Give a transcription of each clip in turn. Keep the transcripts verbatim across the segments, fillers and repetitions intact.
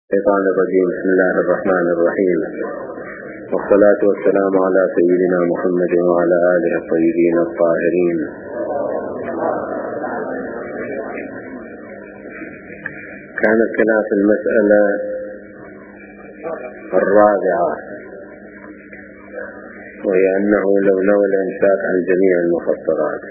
الشيطان الرجيم. بسم الله الرحمن الرحيم، والصلاة والسلام على سيدنا محمد وعلى آله الطيبين الطاهرين. كان الكلام في المسألة الرابعة، وهي أنه لو نوى الإمساك عن جميع المفطرات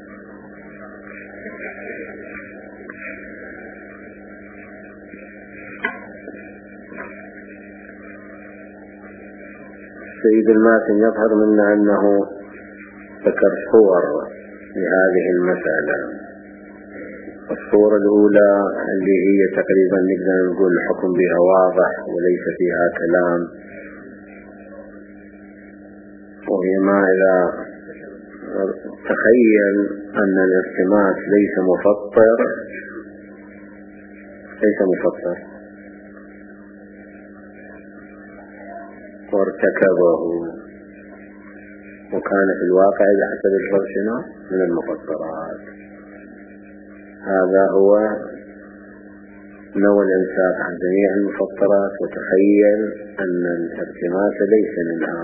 سيد الماتن يظهر منا أنه ذكر صور لهذه المسألة. الصورة الأولى اللي هي تقريبا نقدر نقول الحكم بها واضح وليس فيها كلام، وهي ما إذا تخيل أن الارتماس ليس مفطر ليس مفطر وارتكبه، وكان في الواقع بحسب الفرشنا من المفطرات. هذا هو نوى الإمساك عن جميع المفطرات، وتخيل أن الارتماس ليس منها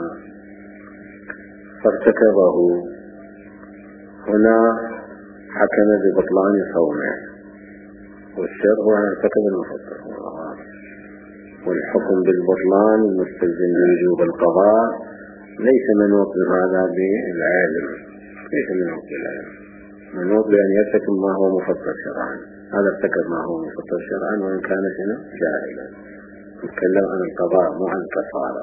فارتكبه. هنا حكم ببطلان صومه، والشر هو أن ارتكب المفطر، والحكم بالبطلان المستلزم بوجوب القضاء ليس منوط هذا بالعلم، ليس منوط بالعلم، منوط بأن يرتكب ما هو مفطر شرعا. هذا ارتكب ما هو مفطر شرعا وإن كان شنو جاهلا. نتكلم عن القضاء مو عن الكفارة.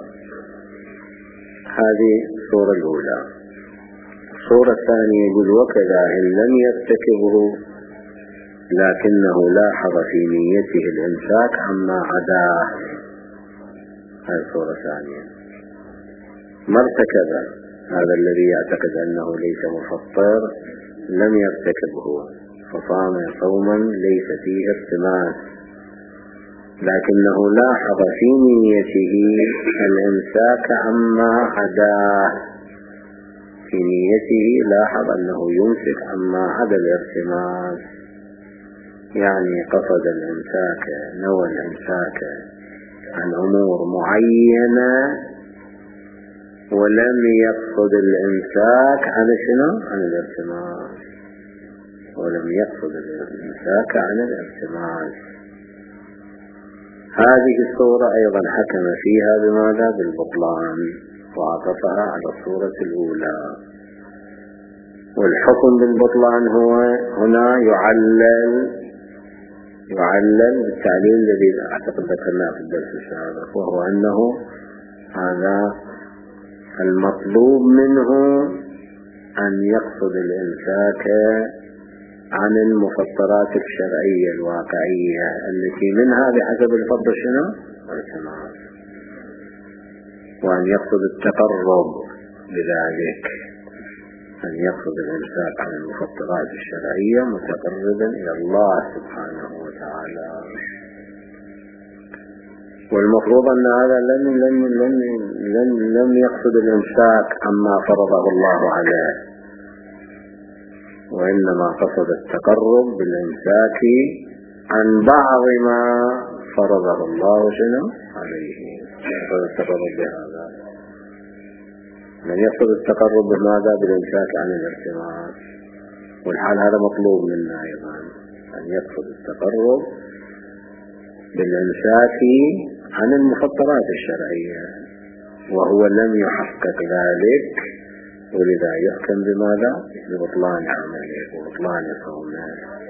هذه الصورة الأولى. الصورة الثانية يقول: وكذا إن لم يرتكبه لكنه لاحظ في نيته الإمساك عما عداه. هذه الصورة الثانية. ما ارتكب هذا الذي يعتقد أنه ليس مفطر، لم يرتكبه فصام صوما ليس فيه ارتماس، لكنه لاحظ في نيته الإمساك عما عداه. في نيته لاحظ أنه يمسك عما عدا الارتماس، يعني قصد الإمساك، نوى الإمساك عن أمور معينة ولم يقصد الإمساك عن شنو؟ عن الارتماس. ولم يقصد الإمساك عن الارتماس. هذه الصورة أيضا حكم فيها بماذا؟ بالبطلان، وعطفها على الصورة الأولى. والحكم بالبطلان هو هنا يعلل يعلل بالتعليل الذي أعتقد ذكرناه في الدرس السابق، وهو أنه هذا المطلوب منه أن يقصد الإمساك عن المفطرات الشرعية الواقعية التي منها بحسب الفضل شنو؟ الارتماس، وأن يقصد التقرب بذلك، أن يقصد الإمساك عن المفطرات الشرعية متقربا إلى الله سبحانه وتعالى. والمفروض أن هذا لم لم لم لم لم يقصد الإمساك عما فرضه الله عليه، وإنما قصد التقرب بالإمساك عن بعض ما فرضه الله شنو عليه. يقصد التقرب بهذا، من يقصد التقرب بماذا؟ بالإمساك عن الارتماس. والحال هذا مطلوب منا أيضا، أن يقصد التقرب بالإمساك عن المفطرات الشرعية، وهو لم يحقق ذلك، ولذا يحكم بماذا؟ ببطلان عمله وبطلان صومه.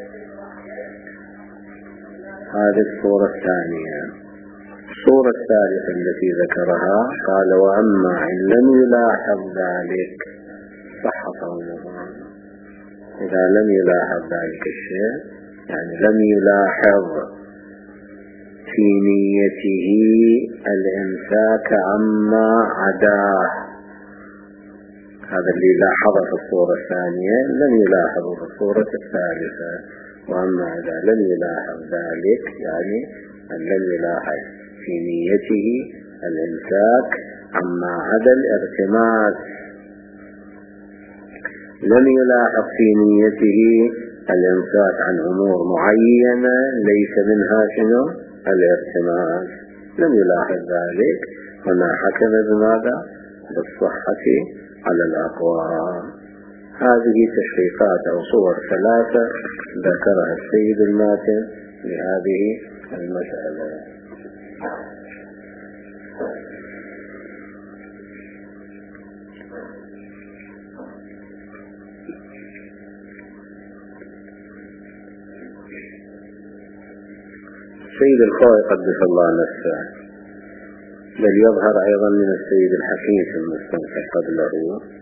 هذه الصورة الثانية. الصورة الثالثة التي ذكرها قال: وأما إن لم يلاحظ ذلك صح صومه. إذا لم يلاحظ ذلك الشيء، يعني لم يلاحظ في نيته الإمساك عما عداه، هذا اللي لاحظه في الصورة الثانية لم يلاحظه في الصورة الثالثة. وأما إذا لم يلاحظ ذلك، يعني أن لم يلاحظ في نيته الإمساك عما عدا الارتماس، لم يلاحظ في نيته الإمساك عن أمور معينة ليس منها شنو؟ الارتماس لم يلاحظ ذلك، هنا حكم بماذا؟ بالصحة على الأقوال. هذه تشريفات أو صور ثلاثة ذكرها السيد الماتن لهذه المسألة. السيد الخوئي قدس الله نفسه، بل يظهر أيضا من السيد الحكيم في المستنكر قبله،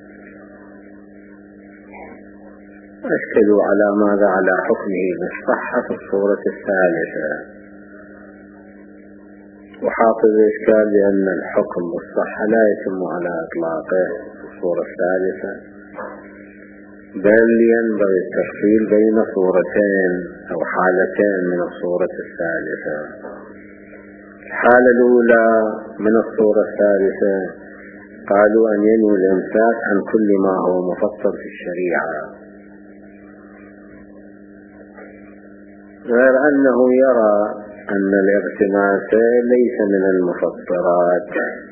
أشكلوا على ماذا؟ على حكمه بالصحة في الصورة الثالثة. وحاصل الإشكال بأن الحكم بالصحة لا يتم على إطلاقه في الصورة الثالثة، بل ينبغي التفصيل بين صورتين أو حالتين من الصورة الثالثة. الحالة الأولى من الصورة الثالثة قالوا أن ينوي الإمساك عن كل ما هو مفصل في الشريعة، غير أنه يرى أن الاغتماس ليس من المفطرات،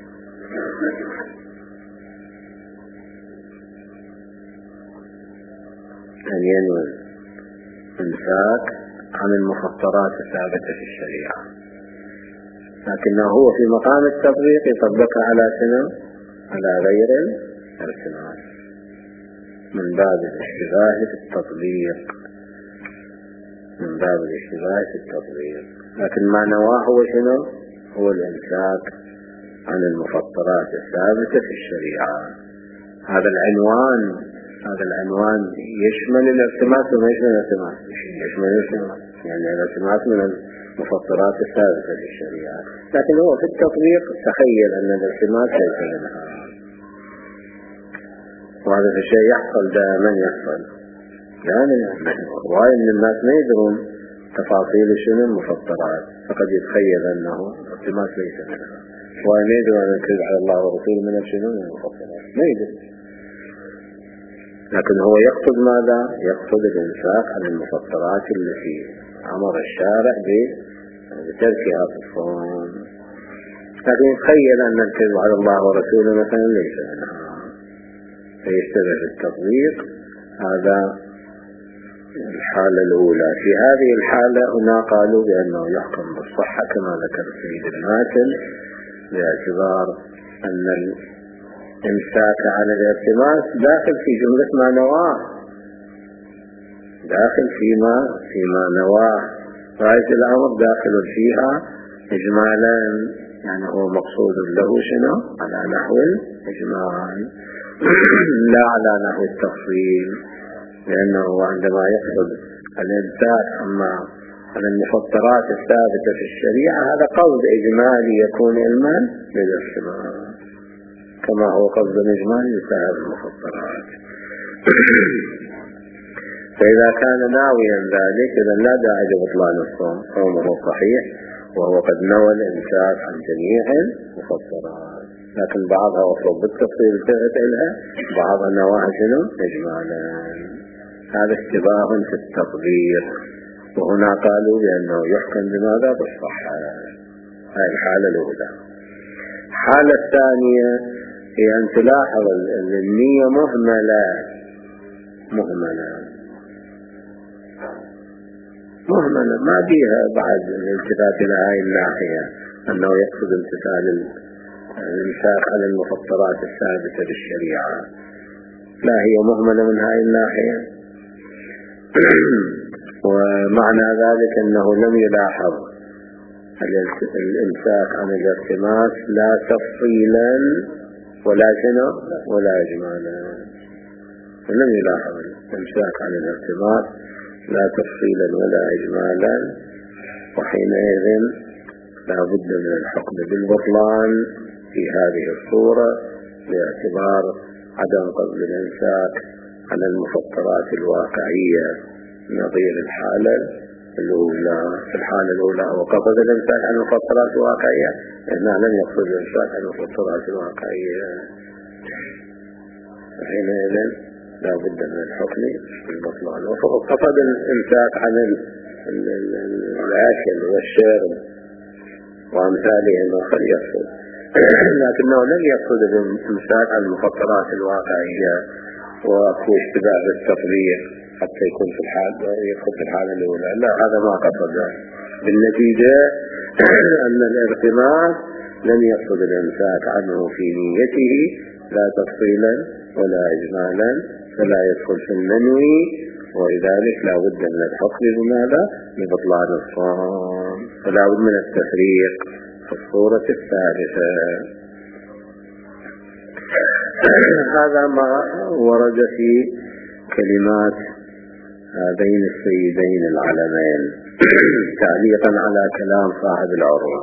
أن ينوي الإمساك عن المفطرات الثابتة في الشريعة، لكنه هو في مقام التطبيق يطبقها على شنو؟ على غير الارتماس، من باب الاشتباه في التطبيق، من باب الاشتباه في التطبيق. لكن ما نواه هو شنو؟ هو الإمساك عن المفطرات الثابتة في الشريعة. هذا العنوان هذا العنوان يشمل الارتماس وما يشمل الارتماس؟ يشمل الارتماس، يعني الارتماس من المفطرات الثابتة في الشريعة، لكن هو في التطبيق تخيل أن الارتماس ليس منها. وهذا الشيء يحصل دائما، يحصل يعني رواية من الناس ما يدرون تفاصيل شنو المفطرات، فقد يتخيل أنه الارتماس ليس منها، رواية ما يدرون أن الكذب على الله ورسوله من شنو من المفطرات، ما يدري. لكن هو يقصد ماذا؟ يقصد الإمساك عن المفطرات التي أمر الشارع بتركها في الصوم، لكن يتخيل أن الكذب على الله ورسوله مثلا ليس منها، فيشتبه بالتطبيق. هذا الحالة الأولى. في هذه الحالة هنا قالوا بأنه يحكم بالصحة كما ذكر السيد الماتن، باعتبار أن الإمساك على الارتماس داخل في جملة ما نواه، داخل فيما فيما نواه، غاية الأمر داخل فيها إجمالا، يعني هو مقصود له شنو؟ على نحو الإجمال لا على نحو التفصيل، لأنه عندما يقصد الإمساك عما عن المفطرات الثابتة في الشريعة هذا قصد إجمالي يكون علما للارتماس، كما هو قصد إجمالي لسائر المفطرات. فإذا كان ناويا ذلك إذا لا داعي لبطلان الصوم، صومه صحيح وهو قد نوى الإمساك عن جميع المفطرات، لكن بعضها وصل بالتفصيل انتهت إلها، بعضها نواها شنو؟ إجمالا. هذا اشتباه في التطبيق، وهنا قالوا بأنه يحكم بماذا؟ بالصحة. هذه الحالة الأولى. الحالة الثانية هي أن تلاحظ النية مهملة مهملة مهملة ما فيها بعد الالتفات إلى هذه الناحية، أنه يقصد امتثال الإمساك على المفطرات الثابتة بالشريعة، لا هي مهملة من هذه الناحية. ومعنى ذلك أنه لم يلاحظ الإمساك عن الارتماس لا تفصيلا ولا شنو ولا إجمالا، لم يلاحظ الإمساك عن الارتماس لا تفصيلا ولا إجمالا، وحينئذ لا بد من الحكم بالبطلان في هذه الصورة باعتبار عدم قصد الإمساك عن المفطرات الواقعية نظير الحالة الأولى. في الحالة الأولى هو قصد الإمساك عن المفطرات الواقعية، لأنه لم يقصد الإمساك عن المفطرات الواقعية، حينئذ لا بد من الحكم بالبطلان. وقصد الإمساك عن الأكل والشرب وأمثالهم قد يقصد، لكنه لم يقصد الإمساك عن المفطرات الواقعية وأكو اشتباه بالتطبيق حتى يكون في الحال يدخل في الحالة الأولى. لا، هذا ما قصده. بالنتيجة أن الارتباط لم يقصد الإمساك عنه في نيته لا تفصيلا ولا إجمالا، فلا يدخل في المنوي، ولذلك لا بد من الحكم بماذا؟ ببطلان الصوم، فلا بد من التفريق في الصورة الثالثة. هذا ما ورد في كلمات هذين السيدين العلمين تعليقا على كلام صاحب العروض.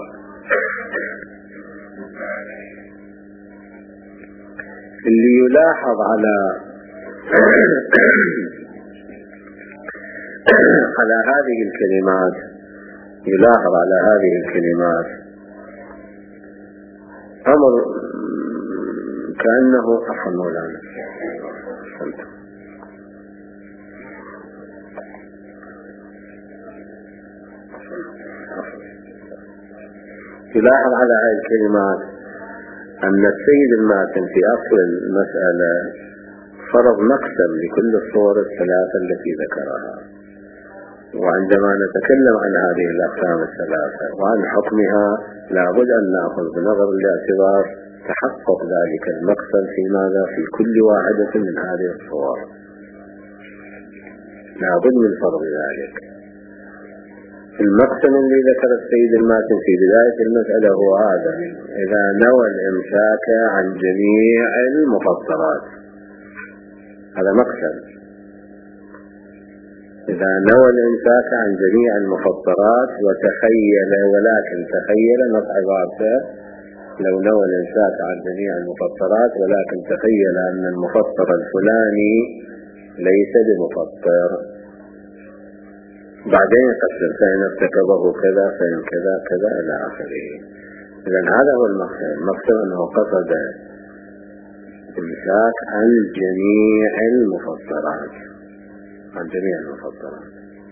اللي يلاحظ على على هذه الكلمات يلاحظ على هذه الكلمات أمر كأنه أخ مولانا يلاحظ على هذه الكلمات أن السيد الماتن في أصل المسألة فرض مقسم لكل الصور الثلاثة التي ذكرها، وعندما نتكلم عن هذه الأقسام الثلاثة وعن حكمها لابد أن نأخذ بنظر الاعتبار تحقق ذلك المقسم في ماذا؟ في كل واحدة من هذه الصور، لابد من فرض ذلك. المقسم الذي ذكر السيد الماتن في بداية المسألة هو هذا: إذا نوى الإمساك عن جميع المفطرات، هذا مقسم. إذا نوى الإمساك عن جميع المفطرات وتخيل، ولكن تخيل نص عبارته: لو نوى الإمساك عن جميع المفطرات ولكن تخيل أن المفطر الفلاني ليس بمفطر، بعدين يقسم فإن ارتكبه كذا فإن كذا كذا إلى آخره. إذن هذا هو المقصد. المقصد أنه قصد إمساك عن جميع المفطرات، عن جميع المفطرات.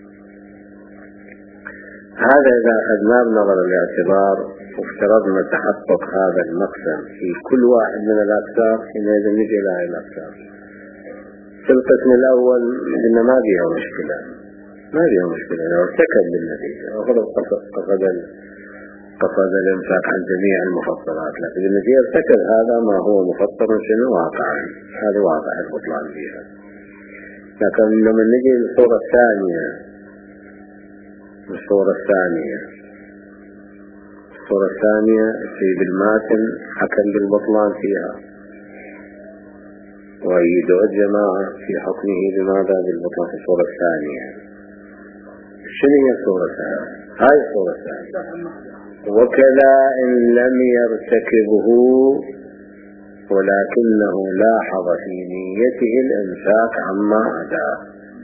هذا إذا أخذنا بنظر الاعتبار وافترضنا تحقق هذا المقسم في كل واحد من الأقسام، حينئذ نجي إلى هذه الأقسام. في القسم الأول إن ما فيها مشكلة، ما فيها مشكلة، لو ارتكب بالنتيجة قصد قصد الإمساك عن جميع المفطرات، لكن بالنتيجة ارتكب هذا ما هو مفطر شنو واقعا، هذا واقع البطلان فيها. لكن لما نجي للصورة الثانية، الصورة الثانية الصورة الثانية السيد الماتن حكم بالبطلان فيها وأيده الجماعة في حكمه بماذا؟ بالبطلان في الصورة الثانية. شنو هي الصورة الثانية؟ هاي الصورة الثانية: وكذا إن لم يرتكبه ولكنه لاحظ في نيته الإمساك عما عداه.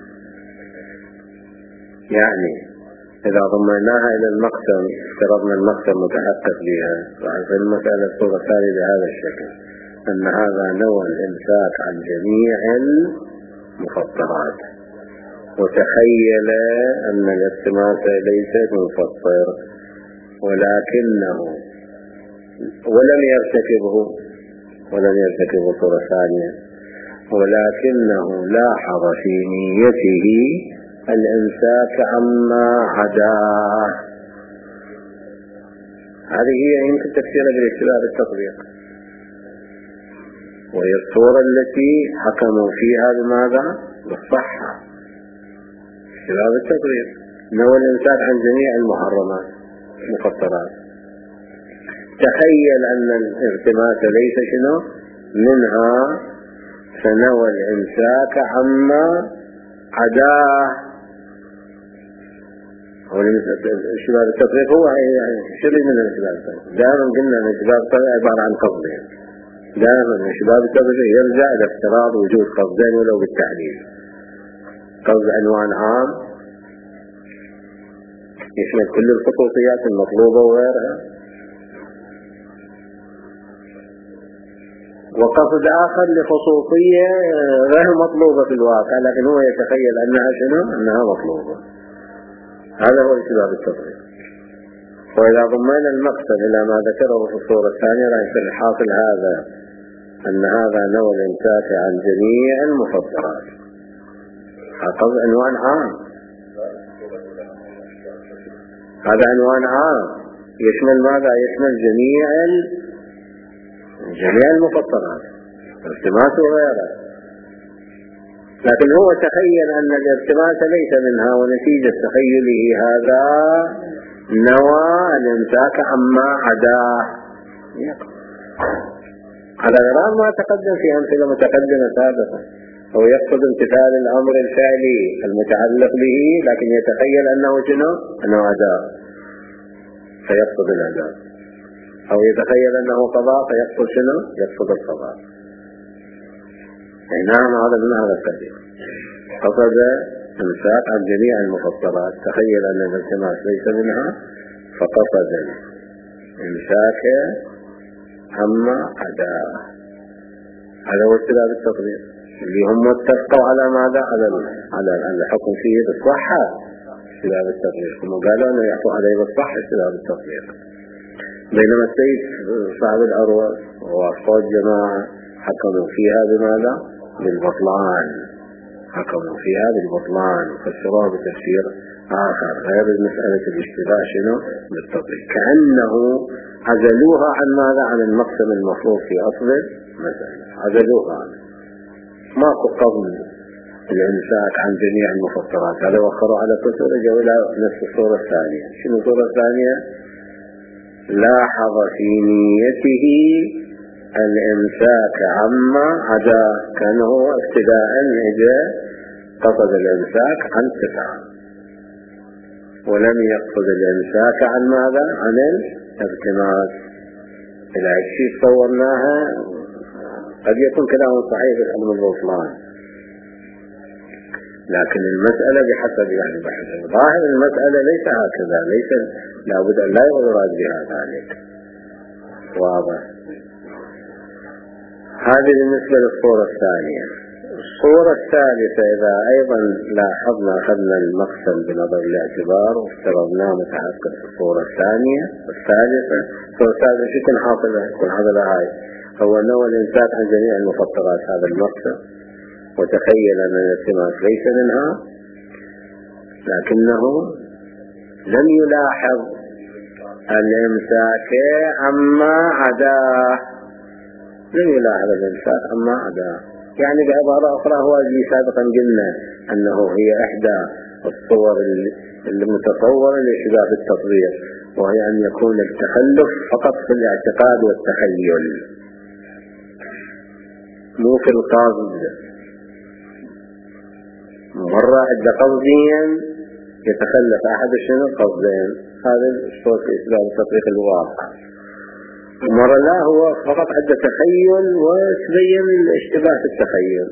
يعني إذا ضمناها إلى المقسم، افترضنا المقسم متحقق بها، راح في المسألة الصورة الثانية بهذا الشكل: أن هذا نوى الإمساك عن جميع المفطرات وتخيل أن الالتماس ليس مفطر ولكنه ولم يرتكبه ولم يرتكبه الصورة الثانية ولكنه لاحظ في نيته الإمساك عما عداه. هذه هي يمكن تفسيرها بالاشتباه بالتطبيق، وهي الصورة التي حكموا فيها بماذا؟ بالصحة، اشتباه بالتطبيق. نوى الإمساك عن جميع المحرمات المفطرات، تخيل أن الارتباط ليس شنو منها، فنوى الإمساك عما عداه. الاشتباه بالتطبيق هو شيء من الاشتباه بالتطبيق. دائما قلنا ان الاشتباه بالتطبيق عبارة عن قصدين. دائما الاشتباه بالتطبيق يرجع الى افتراض وجود قصدين ولو بالتحديد. قصد عنوان عام يشمل كل الخصوصيات المطلوبة وغيرها، وقصد آخر لخصوصية غير مطلوبة في الواقع لكن هو يتخيل أنها شنو؟ أنها مطلوبة. هذا هو الاشتباه بالتطبيق. وإذا ضمينا المقصد إلى ما ذكره في الصورة الثانية راح يصير الحاصل هذا أن هذا نوع الإمساك عن جميع المفطرات. هذا عنوان عام، هذا عنوان عام يشمل ماذا؟ يشمل جميع جميع المفطرات، التماس وغيره. لكن هو تخيل أن الالتماس ليس منها، ونتيجة تخيله هذا نوى الإمساك عما عداه. على غرار ما تقدم في أمثلة متقدمة سابقا، هو يقصد امتثال الأمر الفعلي المتعلق به، لكن يتخيل أنه شنو؟ أنه أداء فيقصد الأداء، أو يتخيل أنه قضاء فيقصد شنو؟ يقصد القضاء. أي نعم، هذا من هذا القبيل. قصد امساك عن جميع المفطرات، تخيل أن الالتماس ليس منها فقصد الامساك عما عداه. هذا هو استدلال التطبيق اللي هم اتفقوا على ماذا؟ على على الحكم فيه بالصحة، استدلال التطبيق. هم قالوا أنه يحكم عليه بالصحة، استدلال التطبيق. بينما السيد صاحب الأروى وأصحاب جماعة حكموا فيها بماذا؟ بالبطلان، حكموا فيها بالبطلان، فسروها بتفسير آخر غير مسألة الاشتباه شنو؟ بالتطبيق، كأنه عزلوها عن ماذا؟ عن المقسم المفروض في أصل المسألة، عزلوها عنه. ماكو قبل الإمساك عن جميع المفطرات، هذا وخروا على كثر رجعوا إلى نفس الصورة الثانية. شنو الصورة الثانية؟ لاحظ في نيته الإمساك عما عدا، كانه ابتداء إجا قصد الإمساك عن تسعة، ولم يقصد الإمساك عن ماذا؟ عن الالتماس. إلى الشيء صورناها قد يكون كلام صحيح في الأمر البطلان، لكن المسألة بحسب يعني بحث ظاهر المسألة ليس هكذا، ليس لابد أن لا يراد بها ذلك. واضح؟ هذه بالنسبة للصورة الثانية. الصورة الثالثة إذا أيضا لاحظنا أخذنا المقسم بنظر الاعتبار وافترضناه متحقق في الصورة الثانية الثالثة. الصورة الثالثة شو يكون حاصلة؟ يكون حاصلة هاي هو نوع الإمساك عن جميع المفطرات، هذا المقسم، وتخيل أن الالتماس ليس منها، لكنه لم يلاحظ الإمساك عما عداه، لم يلاحظ الإمساك عما عداه. يعني بعبارة أخرى هو اللي سابقا قلنا أنه هي إحدى الصور المتصورة لاشتباه التطبيق، وهي أن يكون التخلف فقط في الاعتقاد والتخيل، مو في القصد. مرة عند قصدين يتخلف أحد شنو قصدين، هذا الصوت إثبات التطبيق الواقع. مرة لا، هو فقط عند تخيل وتبين الاشتباه في التخيل.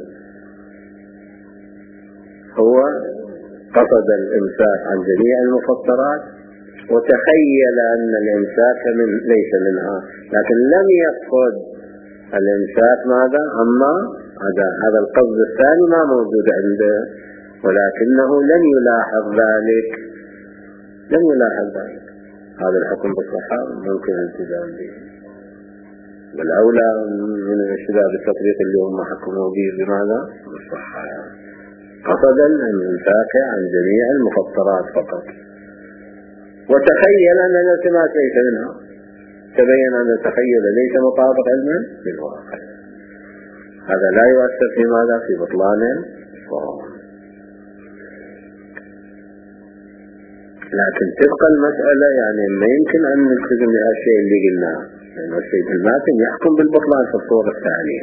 هو قصد الإمساك عن جميع المفطرات وتخيل أن الإمساك من ليس منها، لكن لم يقصد الإمساك ماذا؟ عما عدا. هذا القصد الثاني ما موجود عنده، ولكنه لم يلاحظ ذلك، لم يلاحظ ذلك. هذا الحكم بالصحة ممكن الالتزام به، والأولى من الاشتباه بالتطبيق اللي هم حكموا به بماذا؟ بالصحة. قصدا الإمساك عن جميع المفطرات فقط، وتخيل أن الالتماس ليس منها، تبين أن التخيل ليس مطابق علما بالواقع. هذا لا يؤثر في ماذا؟ في بطلان الصوم. لكن تبقى المسألة يعني ما يمكن أن نلتزم بهالشيء اللي قلناه، لأن يعني السيد الماتن يحكم بالبطلان في الصورة الثانية،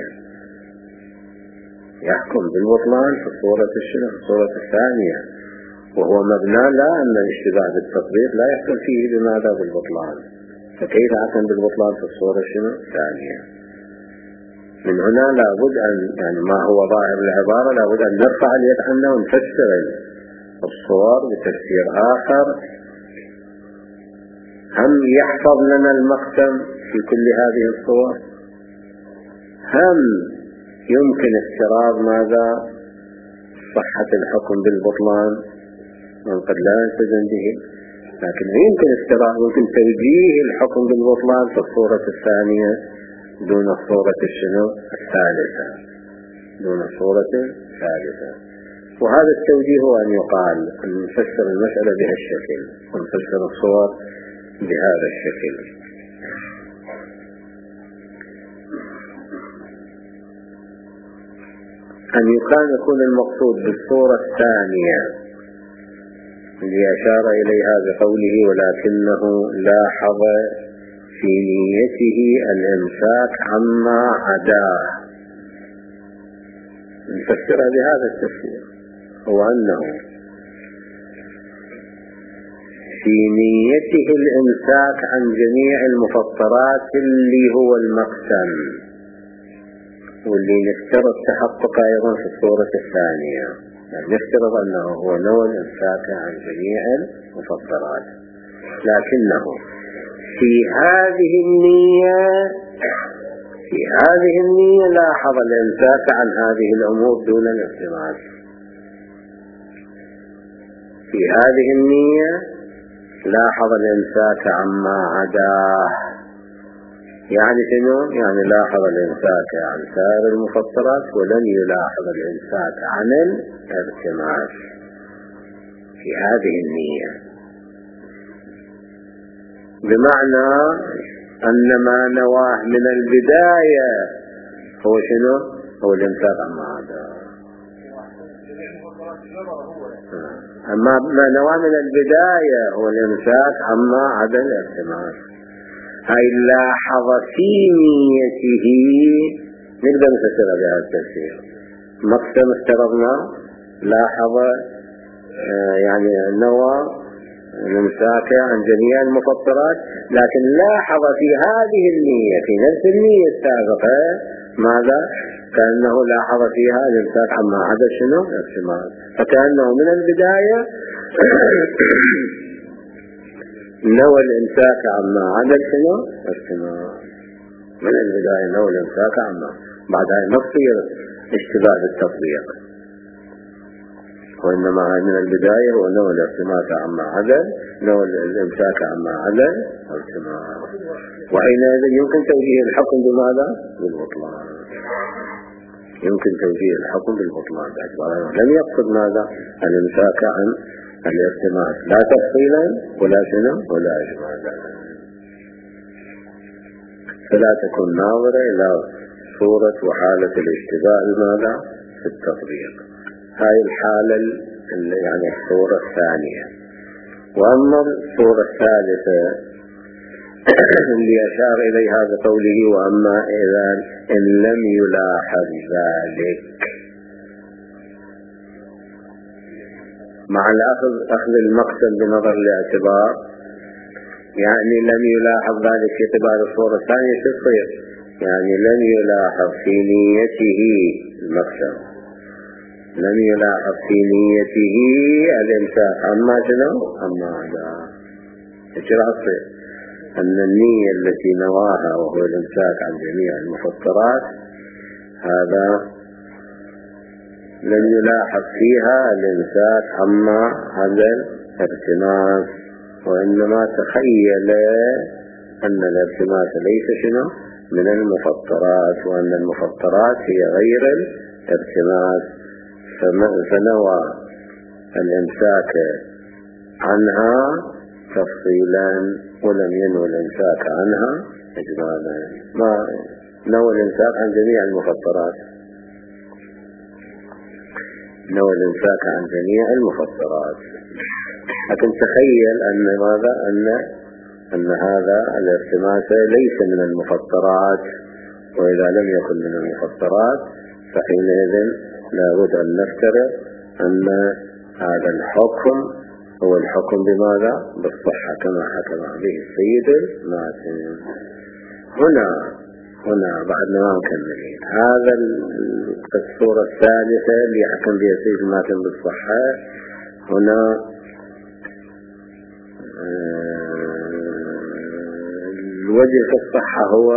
يحكم بالبطلان في الصورة الشنو؟ في الصورة الثانية، وهو مبنى لا أن الاشتباه بالتطبيق لا يحكم فيه بماذا؟ بالبطلان. فكيف حكم بالبطلان في الصورة شنو؟ الثانية؟ من هنا لابد أن يعني ما هو ظاهر العبارة لابد أن نرفع اليد عنه ونفسر الصور بتفسير آخر هم يحفظ لنا المقسم في كل هذه الصور، هم يمكن افتراض ماذا؟ صحة الحكم بالبطلان من قد لا يلتزم به، لكن يمكن افتراء يمكن توجيه الحكم بالبطلان في الصورة الثانية دون الصورة الشنو الثالثة دون الصورة الثالثة. وهذا التوجيه هو أن يقال أن نفسر المسألة بهالشكل ونفسر الصور بهذا الشكل. أن يكون يكون المقصود بالصورة الثانية اللي أشار إليها بقوله ولكنه لاحظ في نيته الإمساك عما عداه، نفسرها بهذا التفسير، هو أنه في نيته الإمساك عن جميع المفطرات اللي هو المقسم، واللي نفترض تحقق أيضا في الصورة الثانية، يعني نفترض أنه هو نوع الإمساك عن جميع المفطرات، لكنه في هذه النية في هذه النية لاحظ الإمساك عن هذه الأمور دون الاغتماس. في هذه النية لاحظ الإمساك عما عداه، يعني شنو؟ يعني لاحظ الإمساك عن سائر المفطرات ولم يلاحظ الإمساك عن الارتماس في هذه النية، بمعنى أن ما نواه من البداية هو شنو؟ هو الإمساك عما عداه. أما ما نواه من البداية هو الإمساك عما عدا الارتماس. هاي لاحظ في نيته، نقدر نفسرها بهذا التفسير. مقسم افترضنا لاحظ آه يعني نوى الإمساك عن جميع المفطرات، لكن لاحظ في هذه النية في نفس النية السابقة ماذا؟ كأنه لاحظ فيها الإمساك عما عدا شنو؟ الارتماس، فكأنه من البداية نوى الإمساك عما عدا شنو؟ الارتماس. من البداية نوى الإمساك عما، بعدها نصير اشتباه بالتطبيق، وإنما من البداية هو نوى الارتماس عما عدا نوى الإمساك عما عدا الارتماس. وحينئذ يمكن توجيه الحكم بماذا؟ بالبطلان. يمكن توجيه الحكم بالبطلان باعتبار لم يقصد ماذا؟ الإمساك عن الارتماس، لا تفصيلا ولا شنو ولا إجمالا. فلا تكون ناظرة إلى صورة وحالة الاشتباه بماذا؟ في التطبيق. هاي الحالة يعني الصورة الثانية. وأما الصورة الثالثة اللي أشار إليها بقوله وأما إذا إن لم يلاحظ ذلك، مع الأخذ أخذ المقسم بنظر الاعتبار، يعني لم يلاحظ ذلك في اعتبار الصورة الثانية تصير، يعني لم يلاحظ في نيته المقسم، لم يلاحظ في نيته الإمساك عما شنو؟ عما عدا. ايش راح تصير؟ أن النية التي نواها وهو الإمساك عن جميع المفطرات هذا لم يلاحظ فيها الإمساك عما عدا الارتماس، وإنما تخيل أن الارتماس ليس شنو؟ من المفطرات، وأن المفطرات هي غير الارتماس، فنوى الإمساك عنها تفصيلا ولم ينوى الإمساك عنها إجمالا. ما نوى الإمساك عن جميع المفطرات، نوى الإمساك عن جميع المفطرات، لكن تخيل أن ماذا؟ أن أن هذا الارتماس ليس من المفطرات، وإذا لم يكن من المفطرات فحينئذ لا بد أن نفترض أن هذا الحكم هو الحكم بماذا؟ بالصحة كما حكم به السيد الماتن. هنا هنا بعد ما نكملين هذا الصورة الثالثة اللي حكم بها السيد الماتن بالصحة. هنا الوجه في الصحة هو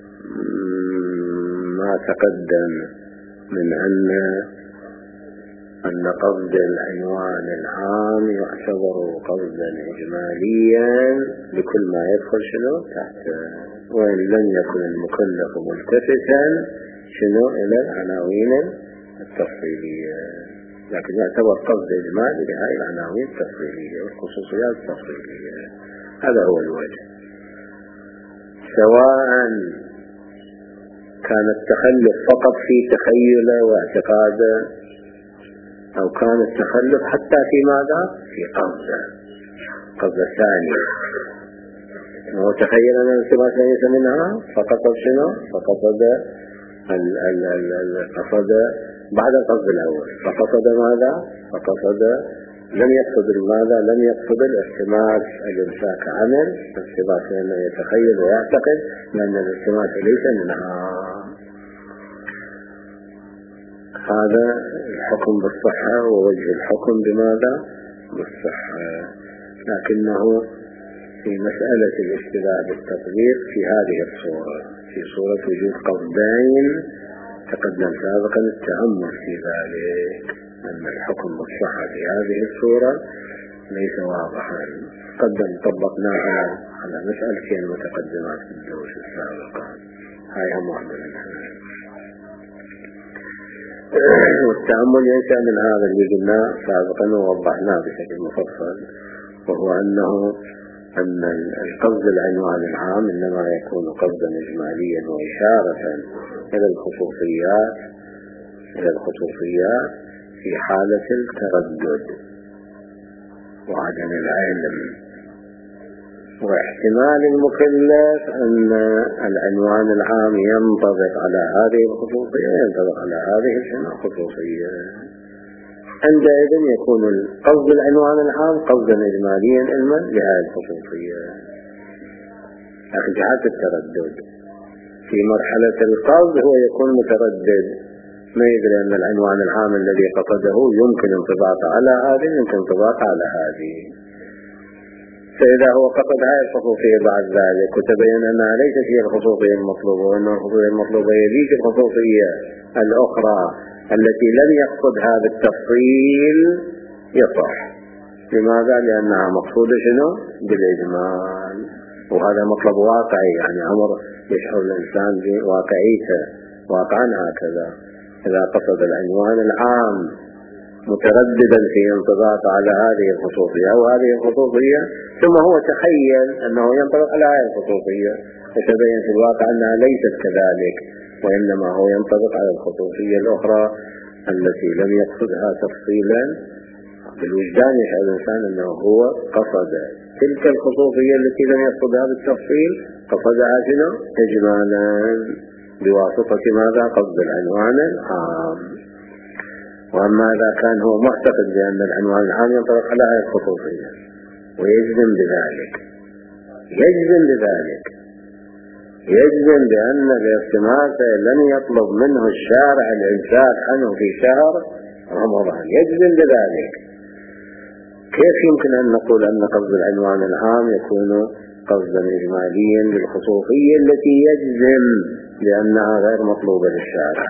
ما تقدم من أن أن قصد العنوان العام يعتبر قصدا إجماليا لكل ما يدخل شنو تحته، وإن لم يكن المكلف ملتفتا شنو إلى العناوين التفصيلية، لكن يعتبر قصد إجمالي لهذه العناوين التفصيلية والخصوصيات التفصيلية. هذا هو الوجه. سواء كان التخلف فقط في تخيله واعتقاده، أو كان التخلف حتى في ماذا؟ في قصده، قصد ثاني. هو تخيل أن الالتباس ليس منها فقصد شنو؟ فقصد قصد بعد القصد الأول، فقصد ماذا؟ فقصد لم يقصد ماذا؟ لم يقصد الالتماس الإمساك عمل الالتباس، لأنه يتخيل ويعتقد لأن الالتماس ليس منها. هذا الحكم بالصحة ووجه الحكم بماذا؟ بالصحة. لكنه في مسألة الاشتباه بالتطبيق في هذه الصورة، في صورة وجود قصدين تقدم سابقا التأمل في ذلك، أن الحكم بالصحة في هذه الصورة ليس واضحا. قدم طبقناه على على مسألتين متقدمات في الدروس السابقة، هاي هم واحدة منها. والتأمل ينشأ من هذا اللي قلنا سابقا ووضحناه بشكل مفصل، وهو أنه أن القصد العنوان العام إنما يكون قصدا إجماليا وإشارة إلى الخصوصيات إلى الخصوصيات في حالة التردد وعدم العلم، واحتمال المكلف أن العنوان العام ينطبق على هذه الخصوصية ينطبق على هذه الخصوصية. عندئذ يكون القصد العنوان العام قصدا إجماليا علما لهذه الخصوصية. لكن في حالة التردد في مرحلة القصد هو يكون متردد، ما يدري أن العنوان العام الذي قصده يمكن انطباقه على هذه يمكن انطباقه على هذه، فإذا هو قصد هذه الخصوصية بعد ذلك وتبين أنها ليست هي الخصوصية المطلوبة، وأن الخصوصية المطلوبة يليك الخصوصية الأخرى التي لم يقصد هذا التفصيل يصح. لماذا؟ لأنها مقصودة شنو؟ بالإجمال، وهذا مطلب واقعي، يعني أمر يشعر الإنسان بواقعيته واقعا. هكذا إذا قصد العنوان العام مترددا في انطباق على هذه الخصوصية أو هذه الخصوصية، ثم هو تخيل أنه ينطبق على هذه الخصوصية، فتبين في الواقع أنها ليست كذلك، وإنما هو ينطبق على الخصوصية الأخرى التي لم يقصدها تفصيلا. بالوجدان يشعر الإنسان أنه هو قصد تلك الخصوصية التي لم يقصدها بالتفصيل، قصدها شنو؟ إجمالا بواسطة ماذا؟ قصد العنوان العام. وأما إذا كان هو معتقد بأن العنوان العام ينطبق على هذه الخصوصية ويجزم بذلك يجزم بذلك يجزم بأن الالتماس لن يطلب منه الشارع الإمساك عنه في شهر رمضان، يجزم بذلك، كيف يمكن أن نقول أن قصد العنوان العام يكون قصدا إجماليا للخصوصية التي يجزم بأنها غير مطلوبة للشارع،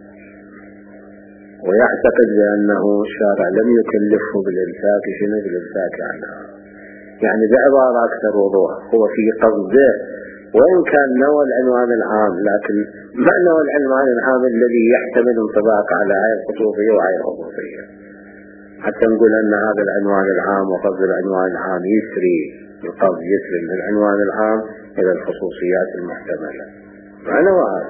ويعتقد بأنه الشارع لم يكلفه بالإمساك شنو؟ بالإمساك عنها. يعني بعبارة أكثر وضوح، هو في قصده وإن كان نوى العنوان العام، لكن ما نوى العنوان العام الذي يحتمل انطباق على هذه الخصوصية وهذه الخصوصية، حتى نقول أن هذا العنوان العام وقصد العنوان العام يسري القصد يسري من العنوان العام إلى الخصوصيات المحتملة، ما نوى هذا،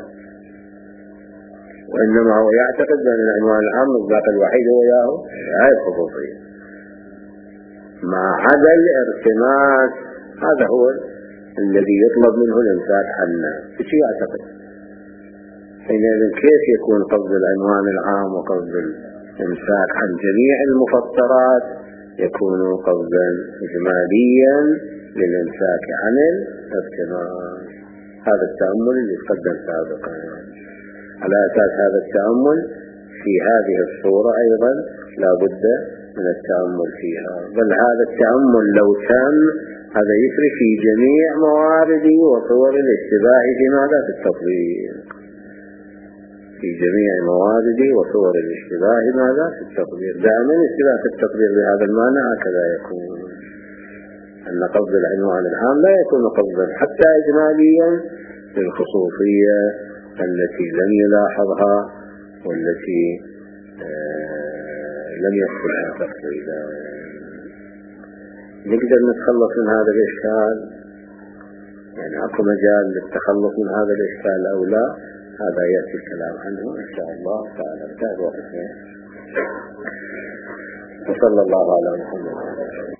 وإنما هو يعتقد بأن العنوان العام الباقي الوحيد هو ياهو هذه الخصوصية مع عدا الارتماس. هذا هو الذي يطلب منه الإمساك عنه، ايش يعتقد؟ حينئذ كيف يكون قصد العنوان العام وقصد الإمساك عن جميع المفطرات يكون قصدا إجماليا للإمساك عن الارتماس؟ هذا التأمل اللي تقدم سابقا. على أساس هذا التأمل في هذه الصورة أيضا لا بد من التأمل فيها، بل هذا التأمل لو تم هذا يفرق في جميع موارد وصور الاشتباه في ماذا؟ في التطبيق، في جميع موارد وصور الاشتباه ماذا في التقدير. دائما اشتباه في التقدير بهذا المعنى هكذا يكون، أن قصد العنوان العام لا يكون قصدا حتى إجماليا للخصوصية التي لم يلاحظها والتي آه لم يدخلها تفصيلا. نقدر نتخلص من هذا الإشكال، يعني أكو مجال للتخلص من هذا الإشكال أو لا، هذا يأتي الكلام عنه إن شاء الله تعالى. انتهى الوقت. وصلى الله على محمد.